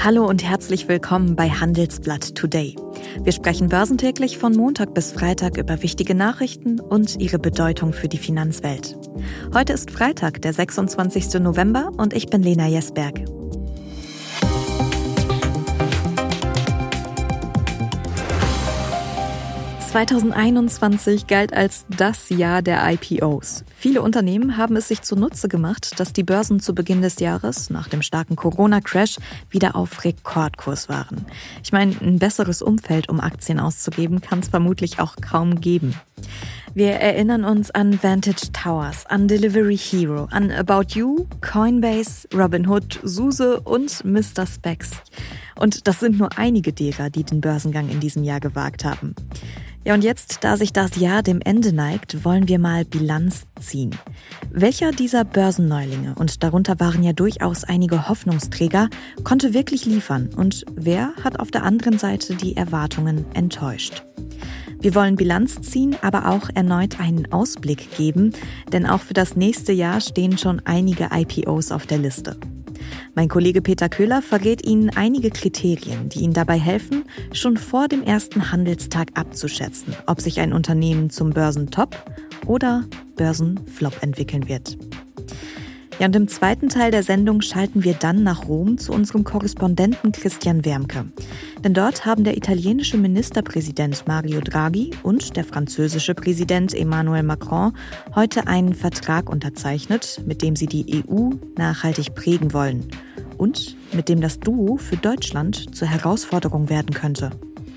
Hallo und herzlich willkommen bei Handelsblatt Today. Wir sprechen börsentäglich von Montag bis Freitag über wichtige Nachrichten und ihre Bedeutung für die Finanzwelt. Heute ist Freitag, der 26. November und ich bin Lena Jesberg. ...2021 galt als das Jahr der IPOs. Viele Unternehmen haben es sich zunutze gemacht, dass die Börsen zu Beginn des Jahres, nach dem starken Corona-Crash, wieder auf Rekordkurs waren. Ich meine, ein besseres Umfeld, um Aktien auszugeben, kann es vermutlich auch kaum geben. Wir erinnern uns an Vantage Towers, an Delivery Hero, an About You, Coinbase, Robinhood, SUSE und Mr. Spex. Und das sind nur einige derer, die den Börsengang in diesem Jahr gewagt haben. Ja, und jetzt, da sich das Jahr dem Ende neigt, wollen wir mal Bilanz ziehen. Welcher dieser Börsenneulinge, und darunter waren ja durchaus einige Hoffnungsträger, konnte wirklich liefern und wer hat auf der anderen Seite die Erwartungen enttäuscht? Wir wollen Bilanz ziehen, aber auch erneut einen Ausblick geben, denn auch für das nächste Jahr stehen schon einige IPOs auf der Liste. Mein Kollege Peter Köhler verrät Ihnen einige Kriterien, die Ihnen dabei helfen, schon vor dem ersten Handelstag abzuschätzen, ob sich ein Unternehmen zum Börsentop oder Börsenflop entwickeln wird. Ja, und im zweiten Teil der Sendung schalten wir dann nach Rom zu unserem Korrespondenten Christian Wermke. Denn dort haben der italienische Ministerpräsident Mario Draghi und der französische Präsident Emmanuel Macron heute einen Vertrag unterzeichnet, mit dem sie die EU nachhaltig prägen wollen und mit dem das Duo für Deutschland zur Herausforderung werden könnte.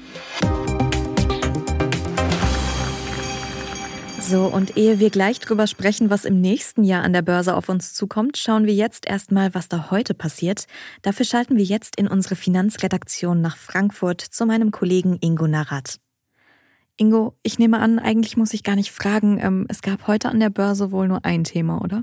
So, und ehe wir gleich drüber sprechen, was im nächsten Jahr an der Börse auf uns zukommt, schauen wir jetzt erstmal, was da heute passiert. Dafür schalten wir jetzt in unsere Finanzredaktion nach Frankfurt zu meinem Kollegen Ingo Narrat. Ingo, ich nehme an, eigentlich muss ich gar nicht fragen, es gab heute an der Börse wohl nur ein Thema, oder?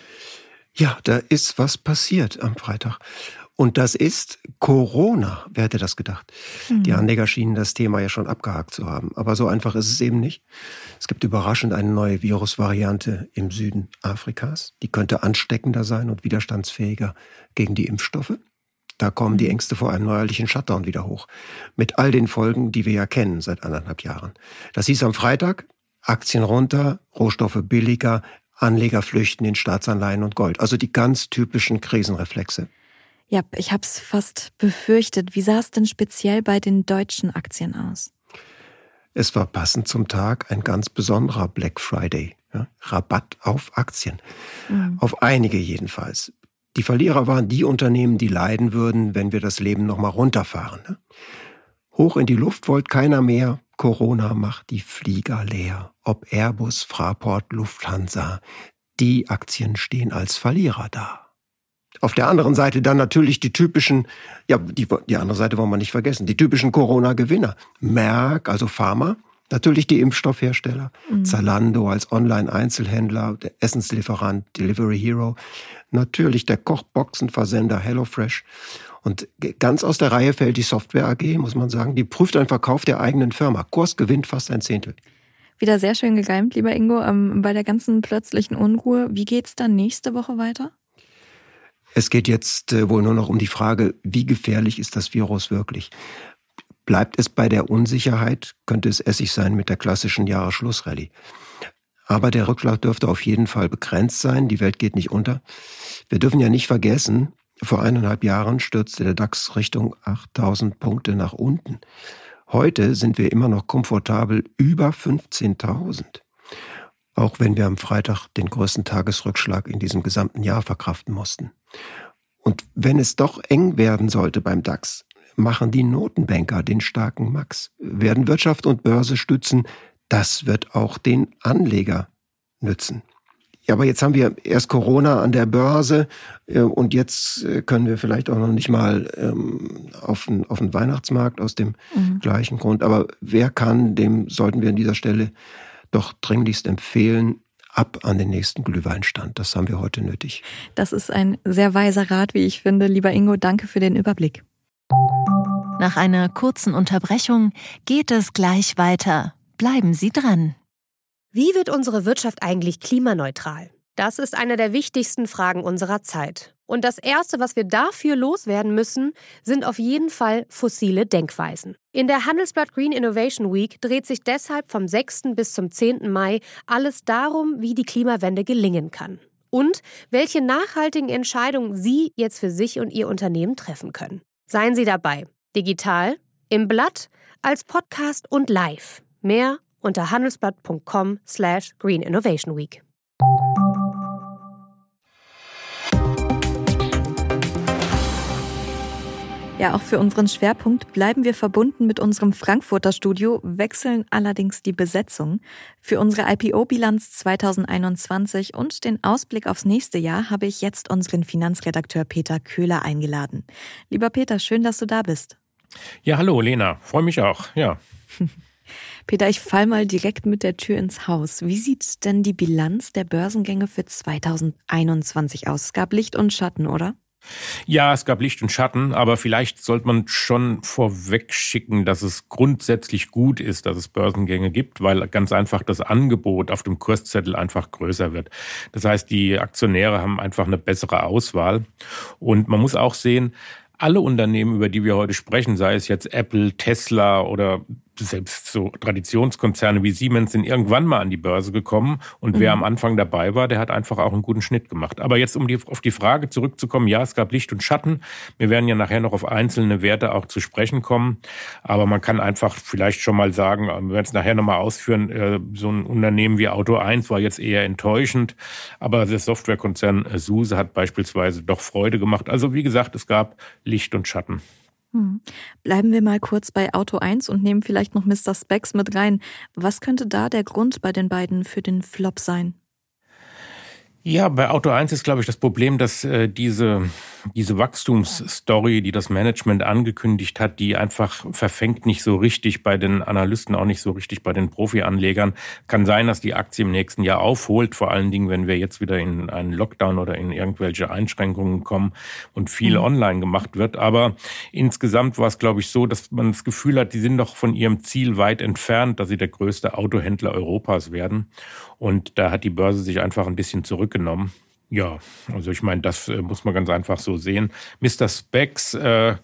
Ja, da ist was passiert am Freitag. Und das ist Corona. Wer hätte das gedacht? Die Anleger schienen das Thema ja schon abgehakt zu haben. Aber so einfach ist es eben nicht. Es gibt überraschend eine neue Virusvariante im Süden Afrikas. Die könnte ansteckender sein und widerstandsfähiger gegen die Impfstoffe. Da kommen die Ängste vor einem neuerlichen Shutdown wieder hoch. Mit all den Folgen, die wir ja kennen seit 1,5 Jahren. Das hieß am Freitag, Aktien runter, Rohstoffe billiger, Anleger flüchten in Staatsanleihen und Gold. Also die ganz typischen Krisenreflexe. Ja, ich hab's fast befürchtet. Wie sah es denn speziell bei den deutschen Aktien aus? Es war passend zum Tag ein ganz besonderer Black Friday. Ja, Rabatt auf Aktien. Auf einige jedenfalls. Die Verlierer waren die Unternehmen, die leiden würden, wenn wir das Leben nochmal runterfahren. Ne? Hoch in die Luft wollte keiner mehr. Corona macht die Flieger leer. Ob Airbus, Fraport, Lufthansa. Die Aktien stehen als Verlierer da. Auf der anderen Seite dann natürlich die typischen, ja, die andere Seite wollen wir nicht vergessen, die typischen Corona-Gewinner. Merck, also Pharma, natürlich die Impfstoffhersteller, Zalando als Online-Einzelhändler, der Essenslieferant, Delivery Hero, natürlich der Kochboxenversender HelloFresh. Und ganz aus der Reihe fällt die Software AG, muss man sagen, die prüft einen Verkauf der eigenen Firma. Kurs gewinnt fast 1/10. Wieder sehr schön gereimt, lieber Ingo. Bei der ganzen plötzlichen Unruhe, wie geht's dann nächste Woche weiter? Es geht jetzt wohl nur noch um die Frage, wie gefährlich ist das Virus wirklich? Bleibt es bei der Unsicherheit, könnte es Essig sein mit der klassischen Jahresschlussrallye. Aber der Rückschlag dürfte auf jeden Fall begrenzt sein, die Welt geht nicht unter. Wir dürfen ja nicht vergessen, vor 1,5 Jahren stürzte der DAX Richtung 8.000 Punkte nach unten. Heute sind wir immer noch komfortabel über 15.000. Auch wenn wir am Freitag den größten Tagesrückschlag in diesem gesamten Jahr verkraften mussten. Und wenn es doch eng werden sollte beim DAX, machen die Notenbanker den starken Max, werden Wirtschaft und Börse stützen. Das wird auch den Anleger nützen. Ja, aber jetzt haben wir erst Corona an der Börse und jetzt können wir vielleicht auch noch nicht mal auf den Weihnachtsmarkt aus dem gleichen Grund. Aber wer kann, dem sollten wir an dieser Stelle doch dringlichst empfehlen, ab an den nächsten Glühweinstand. Das haben wir heute nötig. Das ist ein sehr weiser Rat, wie ich finde. Lieber Ingo, danke für den Überblick. Nach einer kurzen Unterbrechung geht es gleich weiter. Bleiben Sie dran. Wie wird unsere Wirtschaft eigentlich klimaneutral? Das ist eine der wichtigsten Fragen unserer Zeit. Und das Erste, was wir dafür loswerden müssen, sind auf jeden Fall fossile Denkweisen. In der Handelsblatt Green Innovation Week dreht sich deshalb vom 6. bis zum 10. Mai alles darum, wie die Klimawende gelingen kann. Und welche nachhaltigen Entscheidungen Sie jetzt für sich und Ihr Unternehmen treffen können. Seien Sie dabei. Digital, im Blatt, als Podcast und live. Mehr unter handelsblatt.com/Green Innovation Week. Ja, auch für unseren Schwerpunkt bleiben wir verbunden mit unserem Frankfurter Studio, wechseln allerdings die Besetzung. Für unsere IPO-Bilanz 2021 und den Ausblick aufs nächste Jahr habe ich jetzt unseren Finanzredakteur Peter Köhler eingeladen. Lieber Peter, schön, dass du da bist. Ja, hallo Lena, freue mich auch, ja. Peter, ich fall mal direkt mit der Tür ins Haus. Wie sieht denn die Bilanz der Börsengänge für 2021 aus? Es gab Licht und Schatten, oder? Ja, es gab Licht und Schatten, aber vielleicht sollte man schon vorweg schicken, dass es grundsätzlich gut ist, dass es Börsengänge gibt, weil ganz einfach das Angebot auf dem Kurszettel einfach größer wird. Das heißt, die Aktionäre haben einfach eine bessere Auswahl. Und man muss auch sehen, alle Unternehmen, über die wir heute sprechen, sei es jetzt Apple, Tesla oder selbst so Traditionskonzerne wie Siemens, sind irgendwann mal an die Börse gekommen. Und wer am Anfang dabei war, der hat einfach auch einen guten Schnitt gemacht. Aber jetzt, auf die Frage zurückzukommen, ja, es gab Licht und Schatten. Wir werden ja nachher noch auf einzelne Werte auch zu sprechen kommen. Aber man kann einfach vielleicht schon mal sagen, wir werden es nachher nochmal ausführen, so ein Unternehmen wie Auto 1 war jetzt eher enttäuschend. Aber der Softwarekonzern SUSE hat beispielsweise doch Freude gemacht. Also wie gesagt, es gab Licht und Schatten. Bleiben wir mal kurz bei Auto 1 und nehmen vielleicht noch Mr. Spex mit rein. Was könnte da der Grund bei den beiden für den Flop sein? Ja, bei Auto 1 ist, glaube ich, das Problem, dass diese Wachstumsstory, die das Management angekündigt hat, die einfach verfängt nicht so richtig bei den Analysten, auch nicht so richtig bei den Profi-Anlegern. Kann sein, dass die Aktie im nächsten Jahr aufholt, vor allen Dingen, wenn wir jetzt wieder in einen Lockdown oder in irgendwelche Einschränkungen kommen und viel online gemacht wird. Aber insgesamt war es, glaube ich, so, dass man das Gefühl hat, die sind doch von ihrem Ziel weit entfernt, dass sie der größte Autohändler Europas werden. Und da hat die Börse sich einfach ein bisschen zurückgenommen. Ja, also ich meine, das muss man ganz einfach so sehen. Mr. Spex,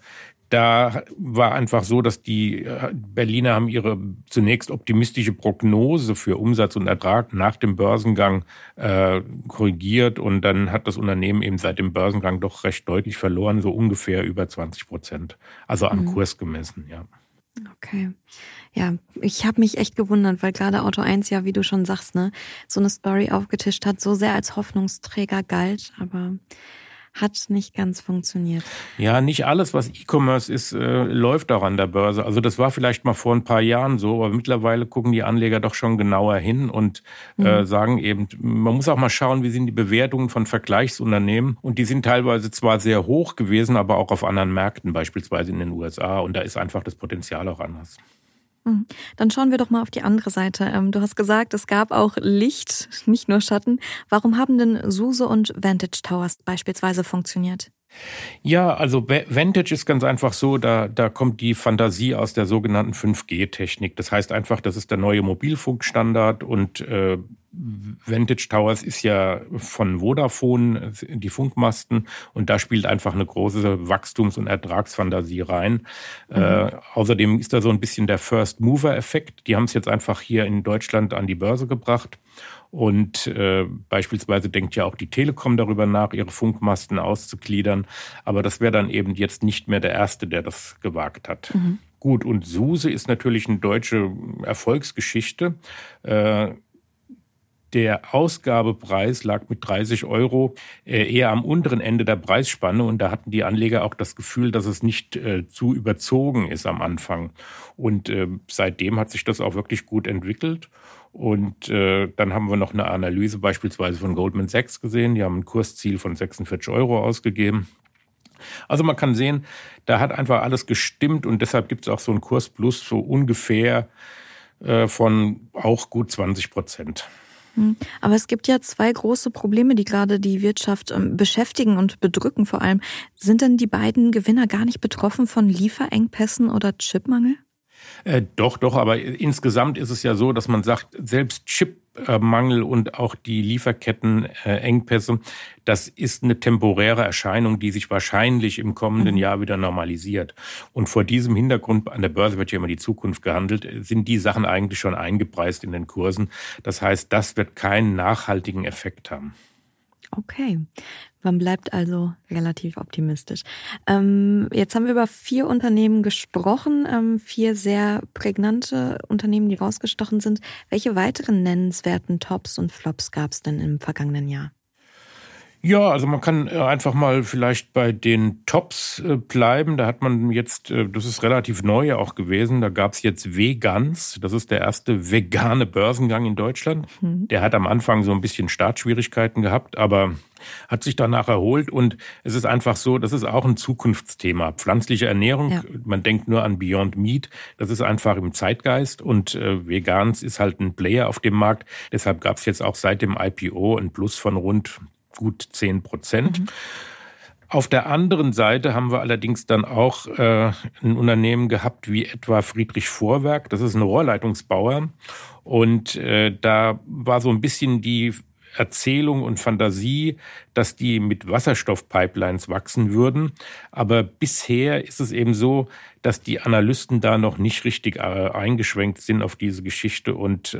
da war einfach so, dass die Berliner haben ihre zunächst optimistische Prognose für Umsatz und Ertrag nach dem Börsengang korrigiert. Und dann hat das Unternehmen eben seit dem Börsengang doch recht deutlich verloren, so ungefähr über 20%. Also am Kurs gemessen, ja. Okay. Ja, ich habe mich echt gewundert, weil gerade Auto 1 ja, wie du schon sagst, ne, so eine Story aufgetischt hat, so sehr als Hoffnungsträger galt, aber hat nicht ganz funktioniert. Ja, nicht alles, was E-Commerce ist, läuft auch an der Börse. Also das war vielleicht mal vor ein paar Jahren so, aber mittlerweile gucken die Anleger doch schon genauer hin und sagen eben, man muss auch mal schauen, wie sind die Bewertungen von Vergleichsunternehmen. Und die sind teilweise zwar sehr hoch gewesen, aber auch auf anderen Märkten, beispielsweise in den USA. Und da ist einfach das Potenzial auch anders. Dann schauen wir doch mal auf die andere Seite. Du hast gesagt, es gab auch Licht, nicht nur Schatten. Warum haben denn SUSE und Vantage Towers beispielsweise funktioniert? Ja, also Vantage ist ganz einfach so, da kommt die Fantasie aus der sogenannten 5G-Technik. Das heißt einfach, das ist der neue Mobilfunkstandard und Vantage Towers ist ja von Vodafone, die Funkmasten, und da spielt einfach eine große Wachstums- und Ertragsfantasie rein. Außerdem ist da so ein bisschen der First-Mover-Effekt. Die haben es jetzt einfach hier in Deutschland an die Börse gebracht. Und beispielsweise denkt ja auch die Telekom darüber nach, ihre Funkmasten auszugliedern. Aber das wäre dann eben jetzt nicht mehr der Erste, der das gewagt hat. Gut, und SUSE ist natürlich eine deutsche Erfolgsgeschichte. Der Ausgabepreis lag mit 30 € eher am unteren Ende der Preisspanne. Und da hatten die Anleger auch das Gefühl, dass es nicht zu überzogen ist am Anfang. Und seitdem hat sich das auch wirklich gut entwickelt. Und dann haben wir noch eine Analyse beispielsweise von Goldman Sachs gesehen. Die haben ein Kursziel von 46 € ausgegeben. Also man kann sehen, da hat einfach alles gestimmt und deshalb gibt es auch so einen Kursplus so ungefähr von auch gut 20%. Aber es gibt ja zwei große Probleme, die gerade die Wirtschaft beschäftigen und bedrücken vor allem. Sind denn die beiden Gewinner gar nicht betroffen von Lieferengpässen oder Chipmangel? Doch, aber insgesamt ist es ja so, dass man sagt, selbst Chipmangel und auch die Lieferkettenengpässe, das ist eine temporäre Erscheinung, die sich wahrscheinlich im kommenden Jahr wieder normalisiert. Und vor diesem Hintergrund, an der Börse wird ja immer die Zukunft gehandelt, sind die Sachen eigentlich schon eingepreist in den Kursen. Das heißt, das wird keinen nachhaltigen Effekt haben. Okay, man bleibt also relativ optimistisch. Jetzt haben wir über 4 Unternehmen gesprochen, 4 sehr prägnante Unternehmen, die rausgestochen sind. Welche weiteren nennenswerten Tops und Flops gab es denn im vergangenen Jahr? Ja, also man kann einfach mal vielleicht bei den Tops bleiben. Da hat man jetzt, das ist relativ neu auch gewesen, da gab es jetzt Vegans. Das ist der erste vegane Börsengang in Deutschland. Der hat am Anfang so ein bisschen Startschwierigkeiten gehabt, aber hat sich danach erholt. Und es ist einfach so, das ist auch ein Zukunftsthema. Pflanzliche Ernährung, ja. Man denkt nur an Beyond Meat, das ist einfach im Zeitgeist. Und Vegans ist halt ein Player auf dem Markt. Deshalb gab es jetzt auch seit dem IPO ein Plus von rund gut 10%. Auf der anderen Seite haben wir allerdings dann auch ein Unternehmen gehabt wie etwa Friedrich Vorwerk. Das ist ein Rohrleitungsbauer. Und da war so ein bisschen die Erzählung und Fantasie, dass die mit Wasserstoffpipelines wachsen würden. Aber bisher ist es eben so, dass die Analysten da noch nicht richtig eingeschwenkt sind auf diese Geschichte und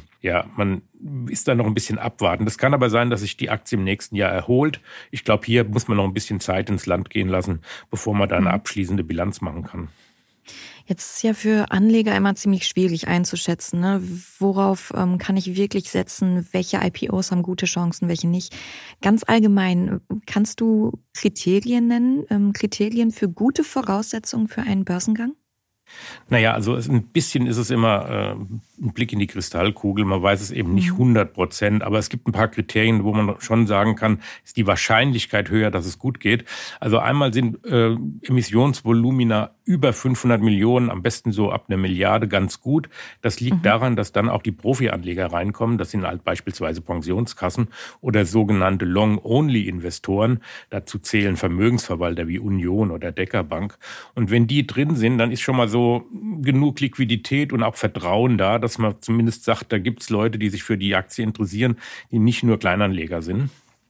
man ist da noch ein bisschen abwarten. Das kann aber sein, dass sich die Aktie im nächsten Jahr erholt. Ich glaube, hier muss man noch ein bisschen Zeit ins Land gehen lassen, bevor man da eine abschließende Bilanz machen kann. Jetzt ist ja für Anleger immer ziemlich schwierig einzuschätzen, ne? Worauf kann ich wirklich setzen, welche IPOs haben gute Chancen, welche nicht. Ganz allgemein, kannst du Kriterien nennen, Kriterien für gute Voraussetzungen für einen Börsengang? Naja, also ein bisschen ist es immer ein Blick in die Kristallkugel. Man weiß es eben nicht 100%, aber es gibt ein paar Kriterien, wo man schon sagen kann, ist die Wahrscheinlichkeit höher, dass es gut geht. Also einmal sind Emissionsvolumina über 500 Millionen, am besten so ab 1 Milliarde ganz gut. Das liegt daran, dass dann auch die Profi-Anleger reinkommen. Das sind halt beispielsweise Pensionskassen oder sogenannte Long-Only-Investoren. Dazu zählen Vermögensverwalter wie Union oder Decker Bank. Und wenn die drin sind, dann ist schon mal so genug Liquidität und auch Vertrauen da, dass man zumindest sagt, da gibt's Leute, die sich für die Aktie interessieren, die nicht nur Kleinanleger sind.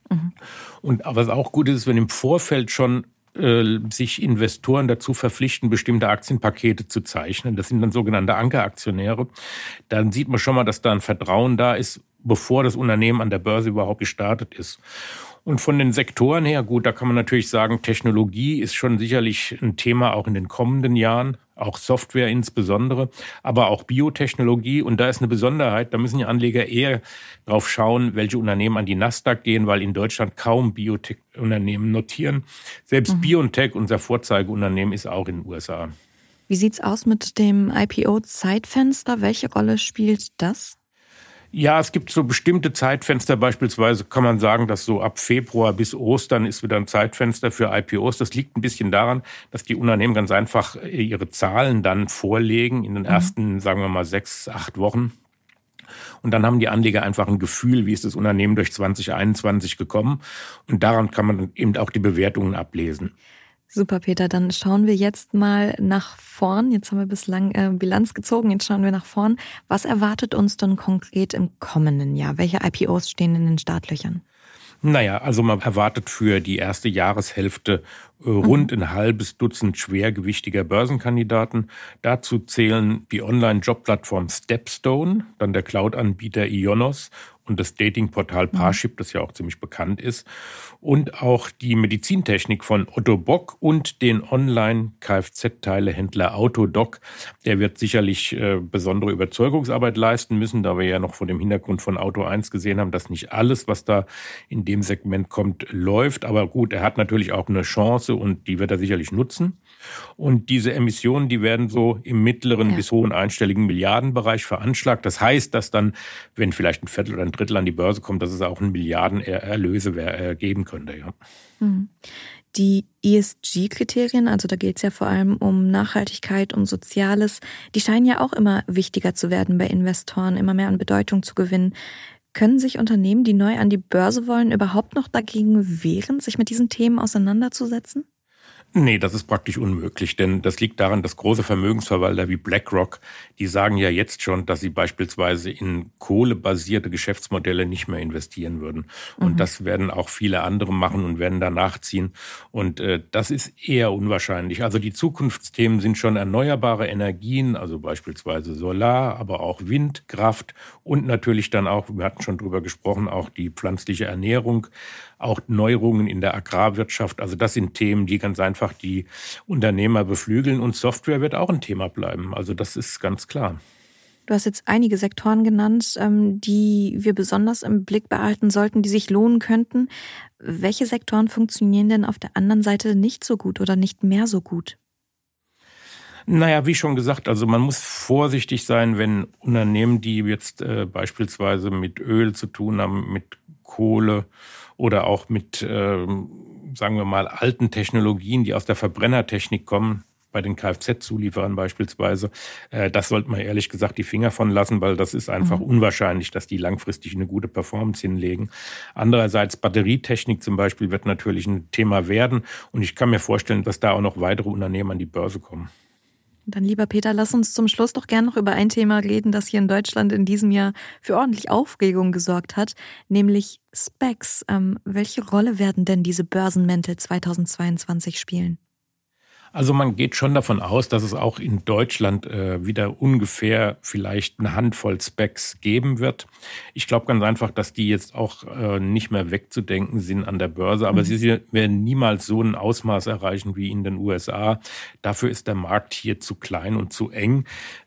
Und was auch gut ist, wenn im Vorfeld schon sich Investoren dazu verpflichten, bestimmte Aktienpakete zu zeichnen. Das sind dann sogenannte Ankeraktionäre. Dann sieht man schon mal, dass da ein Vertrauen da ist, bevor das Unternehmen an der Börse überhaupt gestartet ist. Und von den Sektoren her, gut, da kann man natürlich sagen, Technologie ist schon sicherlich ein Thema auch in den kommenden Jahren, auch Software insbesondere, aber auch Biotechnologie. Und da ist eine Besonderheit, da müssen die Anleger eher drauf schauen, welche Unternehmen an die Nasdaq gehen, weil in Deutschland kaum Biotech-Unternehmen notieren. Selbst BioNTech, unser Vorzeigeunternehmen, ist auch in den USA. Wie sieht's aus mit dem IPO-Zeitfenster? Welche Rolle spielt das? Ja, es gibt so bestimmte Zeitfenster. Beispielsweise kann man sagen, dass so ab Februar bis Ostern ist wieder ein Zeitfenster für IPOs. Das liegt ein bisschen daran, dass die Unternehmen ganz einfach ihre Zahlen dann vorlegen in den ersten, sagen wir mal, 6, 8 Wochen. Und dann haben die Anleger einfach ein Gefühl, wie ist das Unternehmen durch 2021 gekommen. Und daran kann man eben auch die Bewertungen ablesen. Super, Peter, dann schauen wir jetzt mal nach vorn. Jetzt haben wir bislang Bilanz gezogen, jetzt schauen wir nach vorn. Was erwartet uns denn konkret im kommenden Jahr? Welche IPOs stehen in den Startlöchern? Naja, also man erwartet für die erste Jahreshälfte rund ein halbes Dutzend schwergewichtiger Börsenkandidaten. Dazu zählen die Online-Jobplattform Stepstone, dann der Cloud-Anbieter Ionos und das Datingportal Parship, das ja auch ziemlich bekannt ist, und auch die Medizintechnik von Otto Bock und den Online-Kfz-Teilehändler Autodoc. Der wird sicherlich besondere Überzeugungsarbeit leisten müssen, da wir ja noch vor dem Hintergrund von Auto 1 gesehen haben, dass nicht alles, was da in dem Segment kommt, läuft. Aber gut, er hat natürlich auch eine Chance und die wird er sicherlich nutzen. Und diese Emissionen, die werden so im mittleren bis hohen einstelligen Milliardenbereich veranschlagt. Das heißt, dass dann, wenn vielleicht ein Viertel oder ein Drittel an die Börse kommt, dass es auch ein Milliardenerlöse geben könnte. Ja. Die ESG-Kriterien, also da geht es ja vor allem um Nachhaltigkeit, um Soziales, die scheinen ja auch immer wichtiger zu werden bei Investoren, immer mehr an Bedeutung zu gewinnen. Können sich Unternehmen, die neu an die Börse wollen, überhaupt noch dagegen wehren, sich mit diesen Themen auseinanderzusetzen? Nee, das ist praktisch unmöglich, denn das liegt daran, dass große Vermögensverwalter wie BlackRock, die sagen ja jetzt schon, dass sie beispielsweise in kohlebasierte Geschäftsmodelle nicht mehr investieren würden. Und das werden auch viele andere machen und werden danach ziehen. Und das ist eher unwahrscheinlich. Also die Zukunftsthemen sind schon erneuerbare Energien, also beispielsweise Solar, aber auch Windkraft und natürlich dann auch, wir hatten schon drüber gesprochen, auch die pflanzliche Ernährung, auch Neuerungen in der Agrarwirtschaft. Also das sind Themen, die ganz einfach die Unternehmer beflügeln. Und Software wird auch ein Thema bleiben. Also das ist ganz klar. Du hast jetzt einige Sektoren genannt, die wir besonders im Blick behalten sollten, die sich lohnen könnten. Welche Sektoren funktionieren denn auf der anderen Seite nicht so gut oder nicht mehr so gut? Naja, wie schon gesagt, also man muss vorsichtig sein, wenn Unternehmen, die jetzt beispielsweise mit Öl zu tun haben, mit Kohle oder auch mit, sagen wir mal, alten Technologien, die aus der Verbrennertechnik kommen, bei den Kfz-Zulieferern beispielsweise, das sollte man ehrlich gesagt die Finger von lassen, weil das ist einfach unwahrscheinlich, dass die langfristig eine gute Performance hinlegen. Andererseits Batterietechnik zum Beispiel wird natürlich ein Thema werden und ich kann mir vorstellen, dass da auch noch weitere Unternehmen an die Börse kommen. Dann, lieber Peter, lass uns zum Schluss doch gerne noch über ein Thema reden, das hier in Deutschland in diesem Jahr für ordentlich Aufregung gesorgt hat, nämlich SPACs. Welche Rolle werden denn diese Börsenmäntel 2022 spielen? Also man geht schon davon aus, dass es auch in Deutschland wieder ungefähr vielleicht eine Handvoll SPACs geben wird. Ich glaube ganz einfach, dass die jetzt auch nicht mehr wegzudenken sind an der Börse. Aber sie werden niemals so ein Ausmaß erreichen wie in den USA. Dafür ist der Markt hier zu klein und zu eng.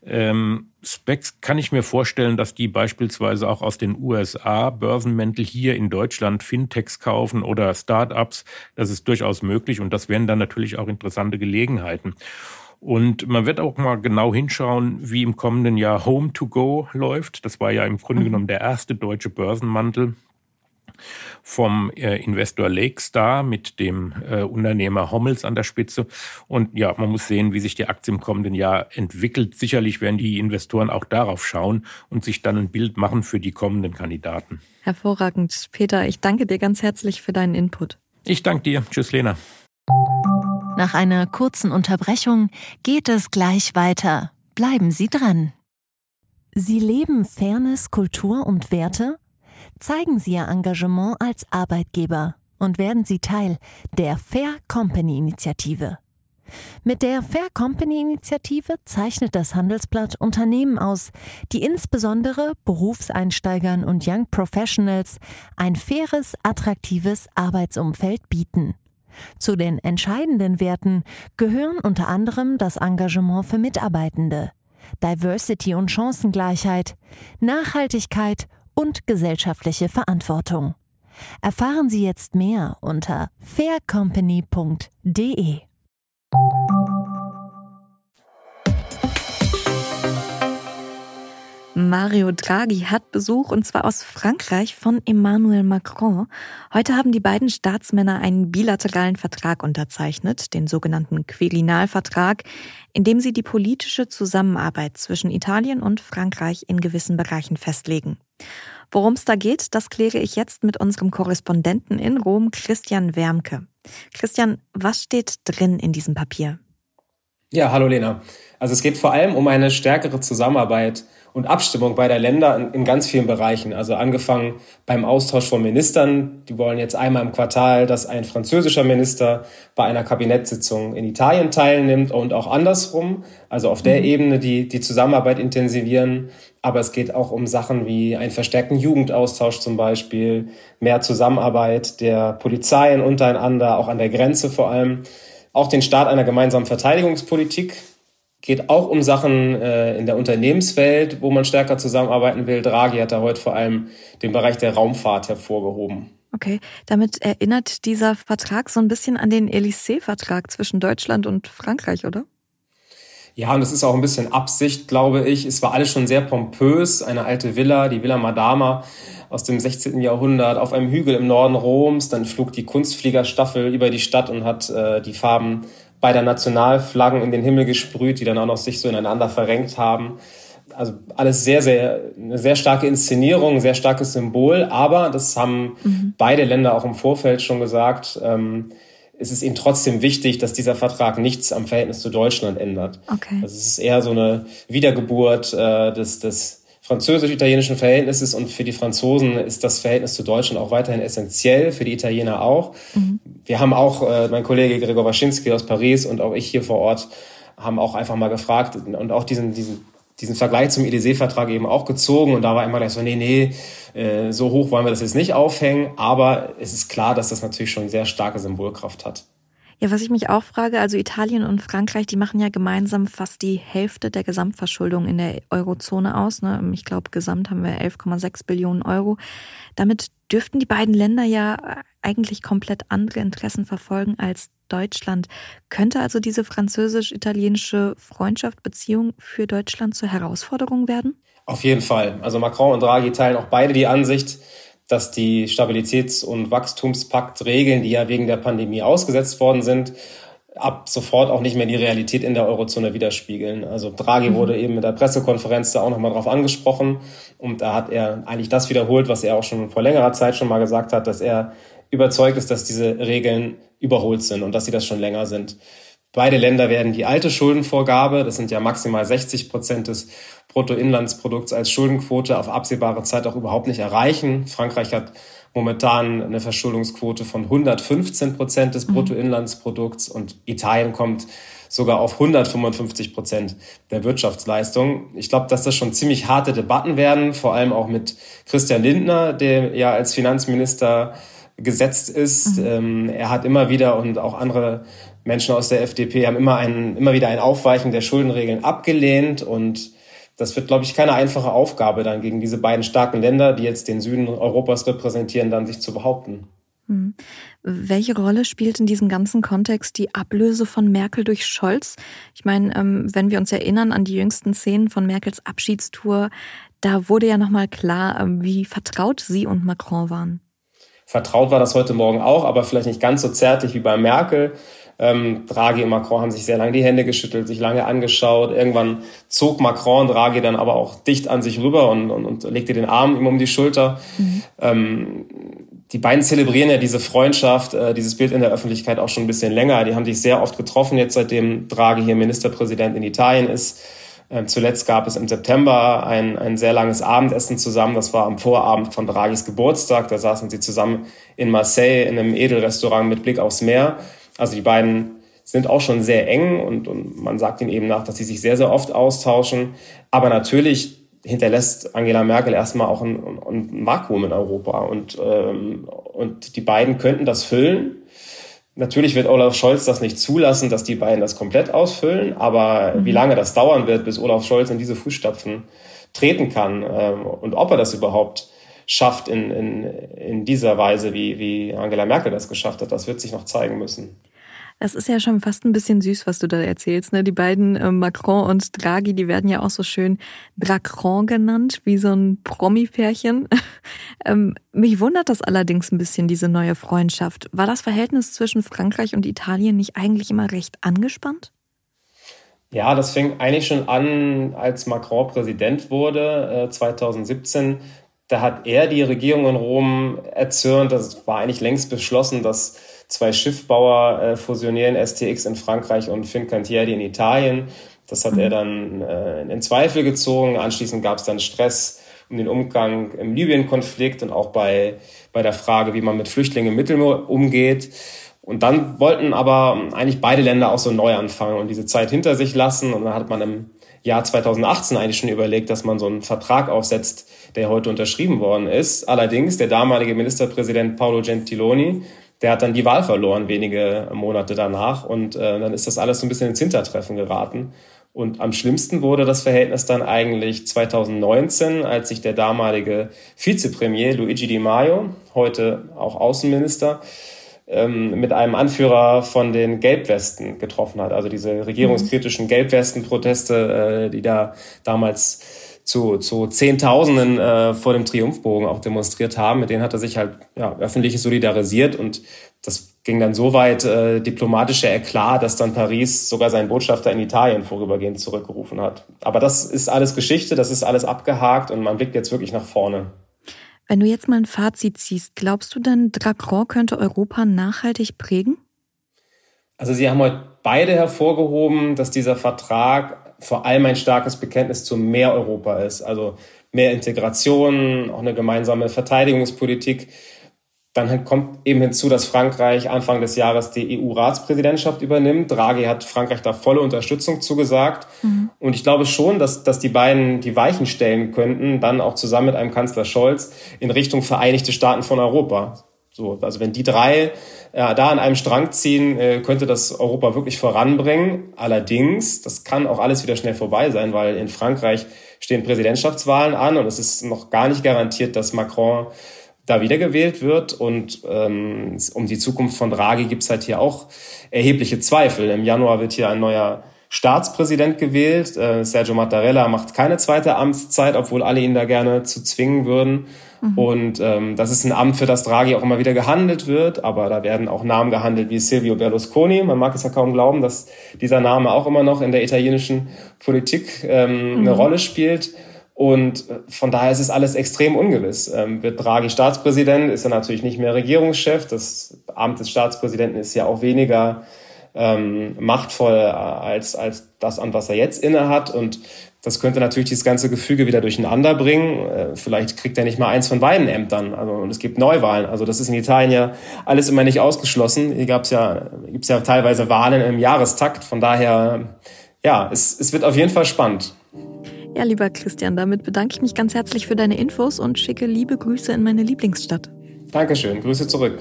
SPACs kann ich mir vorstellen, dass die beispielsweise auch aus den USA Börsenmäntel hier in Deutschland Fintechs kaufen oder Startups. Das ist durchaus möglich und das wären dann natürlich auch interessante Gelegenheiten. Und man wird auch mal genau hinschauen, wie im kommenden Jahr Home2Go läuft. Das war ja im Grunde genommen der erste deutsche Börsenmantel vom Investor Lakestar mit dem Unternehmer Hommels an der Spitze. Und ja, man muss sehen, wie sich die Aktie im kommenden Jahr entwickelt. Sicherlich werden die Investoren auch darauf schauen und sich dann ein Bild machen für die kommenden Kandidaten. Hervorragend. Peter, ich danke dir ganz herzlich für deinen Input. Ich danke dir. Tschüss, Lena. Nach einer kurzen Unterbrechung geht es gleich weiter. Bleiben Sie dran. Sie leben Fairness, Kultur und Werte? Zeigen Sie Ihr Engagement als Arbeitgeber und werden Sie Teil der Fair Company Initiative. Mit der Fair Company Initiative zeichnet das Handelsblatt Unternehmen aus, die insbesondere Berufseinsteigern und Young Professionals ein faires, attraktives Arbeitsumfeld bieten. Zu den entscheidenden Werten gehören unter anderem das Engagement für Mitarbeitende, Diversity und Chancengleichheit, Nachhaltigkeit und gesellschaftliche Verantwortung. Erfahren Sie jetzt mehr unter faircompany.de. Mario Draghi hat Besuch, und zwar aus Frankreich von Emmanuel Macron. Heute haben die beiden Staatsmänner einen bilateralen Vertrag unterzeichnet, den sogenannten Quirinal-Vertrag, in dem sie die politische Zusammenarbeit zwischen Italien und Frankreich in gewissen Bereichen festlegen. Worum es da geht, das kläre ich jetzt mit unserem Korrespondenten in Rom, Christian Wermke. Christian, was steht drin in diesem Papier? Ja, hallo Lena. Also es geht vor allem um eine stärkere Zusammenarbeit und Abstimmung beider Länder in ganz vielen Bereichen. Also angefangen beim Austausch von Ministern. Die wollen jetzt einmal im Quartal, dass ein französischer Minister bei einer Kabinettssitzung in Italien teilnimmt und auch andersrum. Also auf der Ebene die Zusammenarbeit intensivieren. Aber es geht auch um Sachen wie einen verstärkten Jugendaustausch zum Beispiel, mehr Zusammenarbeit der Polizeien untereinander, auch an der Grenze vor allem. Auch den Start einer gemeinsamen Verteidigungspolitik. Geht auch um Sachen in der Unternehmenswelt, wo man stärker zusammenarbeiten will. Draghi hat da heute vor allem den Bereich der Raumfahrt hervorgehoben. Okay, damit erinnert dieser Vertrag so ein bisschen an den Élysée-Vertrag zwischen Deutschland und Frankreich, oder? Ja, und es ist auch ein bisschen Absicht, glaube ich. Es war alles schon sehr pompös. Eine alte Villa, die Villa Madama aus dem 16. Jahrhundert auf einem Hügel im Norden Roms. Dann flog die Kunstfliegerstaffel über die Stadt und hat die Farben beider Nationalflaggen in den Himmel gesprüht, die dann auch noch sich so ineinander verrenkt haben. Also alles eine sehr starke Inszenierung, ein sehr starkes Symbol. Aber das haben beide Länder auch im Vorfeld schon gesagt, ist es ihnen trotzdem wichtig, dass dieser Vertrag nichts am Verhältnis zu Deutschland ändert. Okay. Also es ist eher so eine Wiedergeburt des französisch-italienischen Verhältnisses, und für die Franzosen ist das Verhältnis zu Deutschland auch weiterhin essentiell, für die Italiener auch. Mhm. Wir haben auch, mein Kollege Gregor Waschinski aus Paris und auch ich hier vor Ort, haben auch einfach mal gefragt und auch diesen Vergleich zum Élysée-Vertrag eben auch gezogen, und da war immer gleich so, so hoch wollen wir das jetzt nicht aufhängen, aber es ist klar, dass das natürlich schon sehr starke Symbolkraft hat. Ja, was ich mich auch frage, also Italien und Frankreich, die machen ja gemeinsam fast die Hälfte der Gesamtverschuldung in der Eurozone aus. Ne? Ich glaube, gesamt haben wir 11,6 Billionen Euro. Damit dürften die beiden Länder ja eigentlich komplett andere Interessen verfolgen als Deutschland. Könnte also diese französisch-italienische Freundschaft, Beziehung für Deutschland zur Herausforderung werden? Auf jeden Fall. Also Macron und Draghi teilen auch beide die Ansicht, dass die Stabilitäts- und Wachstumspakt-Regeln, die ja wegen der Pandemie ausgesetzt worden sind, ab sofort auch nicht mehr die Realität in der Eurozone widerspiegeln. Also Draghi wurde eben mit der Pressekonferenz da auch nochmal drauf angesprochen, und da hat er eigentlich das wiederholt, was er auch schon vor längerer Zeit schon mal gesagt hat, dass er überzeugt ist, dass diese Regeln überholt sind und dass sie das schon länger sind. Beide Länder werden die alte Schuldenvorgabe, das sind ja maximal 60% des Bruttoinlandsprodukts als Schuldenquote, auf absehbare Zeit auch überhaupt nicht erreichen. Frankreich hat momentan eine Verschuldungsquote von 115% des Bruttoinlandsprodukts, und Italien kommt sogar auf 155% der Wirtschaftsleistung. Ich glaube, dass das schon ziemlich harte Debatten werden, vor allem auch mit Christian Lindner, der ja als Finanzminister gesetzt ist. Er hat immer wieder, und auch andere Menschen aus der FDP haben immer wieder ein Aufweichen der Schuldenregeln abgelehnt, und das wird, glaube ich, keine einfache Aufgabe dann gegen diese beiden starken Länder, die jetzt den Süden Europas repräsentieren, dann sich zu behaupten. Welche Rolle spielt in diesem ganzen Kontext die Ablöse von Merkel durch Scholz? Ich meine, wenn wir uns erinnern an die jüngsten Szenen von Merkels Abschiedstour, da wurde ja nochmal klar, wie vertraut sie und Macron waren. Vertraut war das heute Morgen auch, aber vielleicht nicht ganz so zärtlich wie bei Merkel. Draghi und Macron haben sich sehr lange die Hände geschüttelt, sich lange angeschaut. Irgendwann zog Macron Draghi dann aber auch dicht an sich rüber und legte den Arm ihm um die Schulter. Die beiden zelebrieren ja diese Freundschaft, dieses Bild in der Öffentlichkeit auch schon ein bisschen länger. Die haben sich sehr oft getroffen, jetzt seitdem Draghi hier Ministerpräsident in Italien ist. Zuletzt gab es im September ein sehr langes Abendessen zusammen. Das war am Vorabend von Draghis Geburtstag. Da saßen sie zusammen in Marseille in einem Edelrestaurant mit Blick aufs Meer. Also die beiden sind auch schon sehr eng, und man sagt ihnen eben nach, dass sie sich sehr, sehr oft austauschen. Aber natürlich hinterlässt Angela Merkel erstmal auch ein Vakuum in Europa. Und die beiden könnten das füllen. Natürlich wird Olaf Scholz das nicht zulassen, dass die beiden das komplett ausfüllen. Aber wie lange das dauern wird, bis Olaf Scholz in diese Fußstapfen treten kann, und ob er das überhaupt schafft in dieser Weise, wie Angela Merkel das geschafft hat, das wird sich noch zeigen müssen. Das ist ja schon fast ein bisschen süß, was du da erzählst. Ne? Die beiden Macron und Draghi, die werden ja auch so schön Dracron genannt, wie so ein Promi-Pärchen. Mich wundert das allerdings ein bisschen, diese neue Freundschaft. War das Verhältnis zwischen Frankreich und Italien nicht eigentlich immer recht angespannt? Ja, das fing eigentlich schon an, als Macron Präsident wurde, 2017. Da hat er die Regierung in Rom erzürnt. Das war eigentlich längst beschlossen, dass zwei Schiffbauer fusionieren, STX in Frankreich und Fincantieri in Italien. Das hat er dann in Zweifel gezogen. Anschließend gab es dann Stress um den Umgang im Libyen-Konflikt und auch bei der Frage, wie man mit Flüchtlingen im Mittelmeer umgeht. Und dann wollten aber eigentlich beide Länder auch so neu anfangen und diese Zeit hinter sich lassen. Und dann hat man im Jahr 2018 eigentlich schon überlegt, dass man so einen Vertrag aufsetzt, der heute unterschrieben worden ist. Allerdings der damalige Ministerpräsident Paolo Gentiloni, der hat dann die Wahl verloren, wenige Monate danach. Und dann ist das alles so ein bisschen ins Hintertreffen geraten. Und am schlimmsten wurde das Verhältnis dann eigentlich 2019, als sich der damalige Vizepremier Luigi Di Maio, heute auch Außenminister, mit einem Anführer von den Gelbwesten getroffen hat. Also diese regierungskritischen Gelbwesten-Proteste, die da damals zu Zehntausenden vor dem Triumphbogen auch demonstriert haben. Mit denen hat er sich halt öffentlich solidarisiert, und das ging dann so weit diplomatischer Eklat, dass dann Paris sogar seinen Botschafter in Italien vorübergehend zurückgerufen hat. Aber das ist alles Geschichte, das ist alles abgehakt, und man blickt jetzt wirklich nach vorne. Wenn du jetzt mal ein Fazit ziehst, glaubst du denn, Dracron könnte Europa nachhaltig prägen? Also Sie haben heute beide hervorgehoben, dass dieser Vertrag vor allem ein starkes Bekenntnis zu mehr Europa ist. Also mehr Integration, auch eine gemeinsame Verteidigungspolitik. Dann kommt eben hinzu, dass Frankreich Anfang des Jahres die EU-Ratspräsidentschaft übernimmt. Draghi hat Frankreich da volle Unterstützung zugesagt. Und ich glaube schon, dass die beiden die Weichen stellen könnten, dann auch zusammen mit einem Kanzler Scholz in Richtung Vereinigte Staaten von Europa. So, also wenn die drei da an einem Strang ziehen, könnte das Europa wirklich voranbringen. Allerdings, das kann auch alles wieder schnell vorbei sein, weil in Frankreich stehen Präsidentschaftswahlen an und es ist noch gar nicht garantiert, dass Macron da wiedergewählt wird. Und um die Zukunft von Draghi gibt es halt hier auch erhebliche Zweifel. Im Januar wird hier ein neuer Staatspräsident gewählt. Sergio Mattarella macht keine zweite Amtszeit, obwohl alle ihn da gerne zu zwingen würden. Und das ist ein Amt, für das Draghi auch immer wieder gehandelt wird. Aber da werden auch Namen gehandelt wie Silvio Berlusconi. Man mag es ja kaum glauben, dass dieser Name auch immer noch in der italienischen Politik eine Rolle spielt. Und von daher ist es alles extrem ungewiss. Wird Draghi Staatspräsident, ist er natürlich nicht mehr Regierungschef. Das Amt des Staatspräsidenten ist ja auch weniger machtvoll als das, an was er jetzt innehat. Und das könnte natürlich dieses ganze Gefüge wieder durcheinander bringen. Vielleicht kriegt er nicht mal eins von beiden Ämtern. Und es gibt Neuwahlen. Also das ist in Italien ja alles immer nicht ausgeschlossen. Hier gibt's ja teilweise Wahlen im Jahrestakt. Von daher, ja, es wird auf jeden Fall spannend. Ja, lieber Christian, damit bedanke ich mich ganz herzlich für deine Infos und schicke liebe Grüße in meine Lieblingsstadt. Dankeschön, Grüße zurück.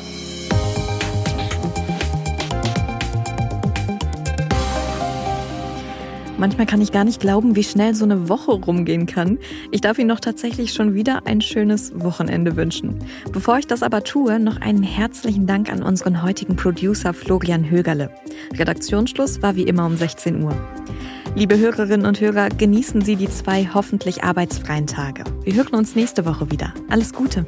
Manchmal kann ich gar nicht glauben, wie schnell so eine Woche rumgehen kann. Ich darf Ihnen doch tatsächlich schon wieder ein schönes Wochenende wünschen. Bevor ich das aber tue, noch einen herzlichen Dank an unseren heutigen Producer Florian Högerle. Redaktionsschluss war wie immer um 16 Uhr. Liebe Hörerinnen und Hörer, genießen Sie die 2 hoffentlich arbeitsfreien Tage. Wir hören uns nächste Woche wieder. Alles Gute!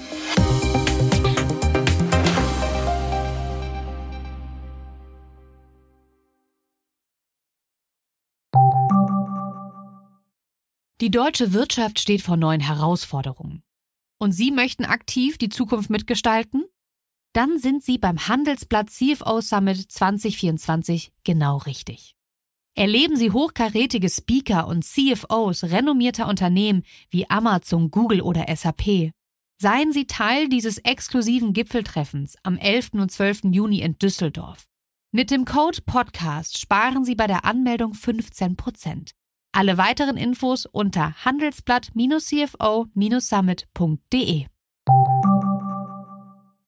Die deutsche Wirtschaft steht vor neuen Herausforderungen. Und Sie möchten aktiv die Zukunft mitgestalten? Dann sind Sie beim Handelsblatt CFO Summit 2024 genau richtig. Erleben Sie hochkarätige Speaker und CFOs renommierter Unternehmen wie Amazon, Google oder SAP. Seien Sie Teil dieses exklusiven Gipfeltreffens am 11. und 12. Juni in Düsseldorf. Mit dem Code PODCAST sparen Sie bei der Anmeldung 15%. Alle weiteren Infos unter handelsblatt-cfo-summit.de.